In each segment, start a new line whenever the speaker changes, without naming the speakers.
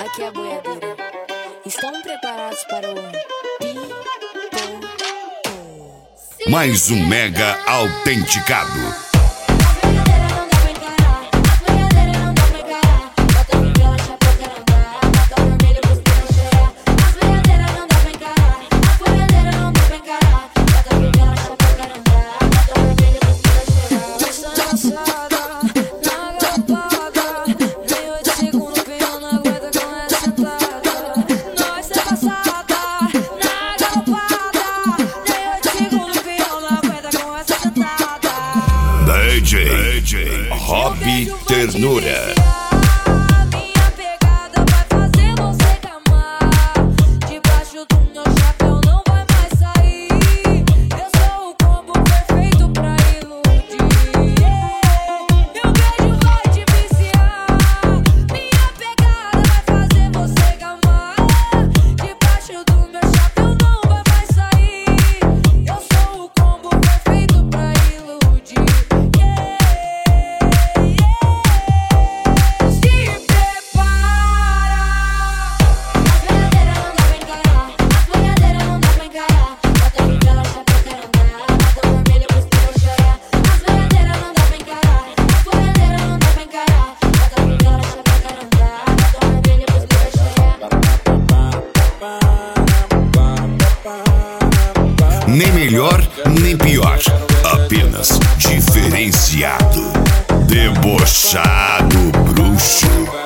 aqui é a boiadeira. Estão preparados para o
mais um mega autenticado. DJ Hobby Ternura. Nem melhor, nem pior, apenas diferenciado, debochado, bruxo.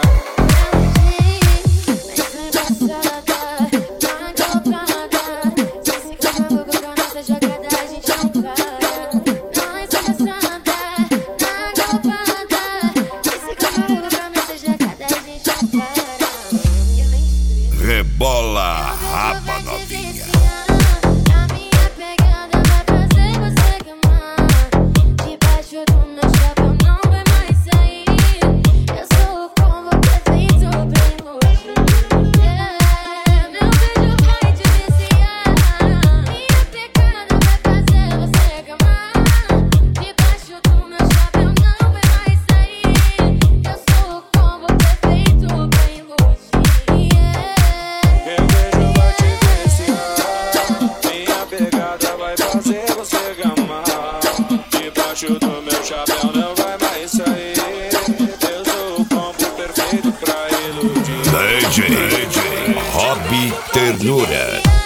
Rebola a raba, novinha.
Debaixo do meu chapéu não vai mais sair. Eu sou o combo perfeito pra iludir.
DJ Hobby Ternura.